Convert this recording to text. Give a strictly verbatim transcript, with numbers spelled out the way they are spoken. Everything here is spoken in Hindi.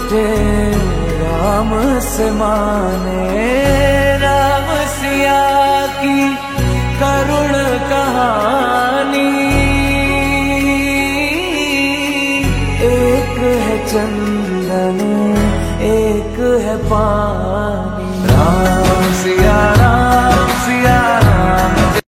छूटे राम से माने, राम सिया की करुण कहानी। एक है चंदन एक है पानी, राम सिया